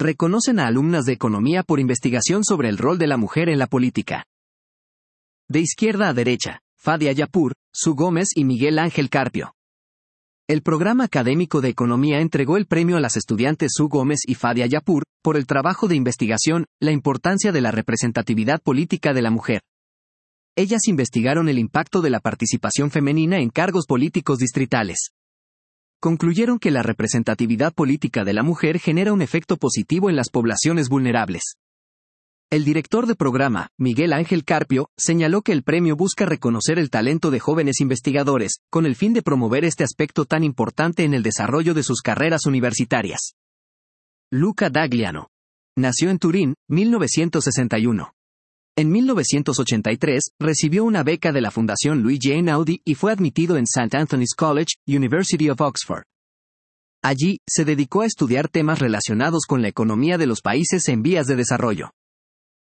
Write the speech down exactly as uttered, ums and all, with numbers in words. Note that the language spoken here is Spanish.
Reconocen a alumnas de economía por investigación sobre el rol de la mujer en la política. De izquierda a derecha, Fadia Yapur, Su Gómez y Miguel Ángel Carpio. El programa académico de economía entregó el premio a las estudiantes Su Gómez y Fadia Yapur, por el trabajo de investigación, la importancia de la representatividad política de la mujer. Ellas investigaron el impacto de la participación femenina en cargos políticos distritales. Concluyeron que la representatividad política de la mujer genera un efecto positivo en las poblaciones vulnerables. El director de programa, Miguel Ángel Carpio, señaló que el premio busca reconocer el talento de jóvenes investigadores, con el fin de promover este aspecto tan importante en el desarrollo de sus carreras universitarias. Luca Dagliano. Nació en Turín, mil novecientos sesenta y uno. En mil novecientos ochenta y tres, recibió una beca de la Fundación Luigi Einaudi y fue admitido en Saint Anthony's College, University of Oxford. Allí, se dedicó a estudiar temas relacionados con la economía de los países en vías de desarrollo.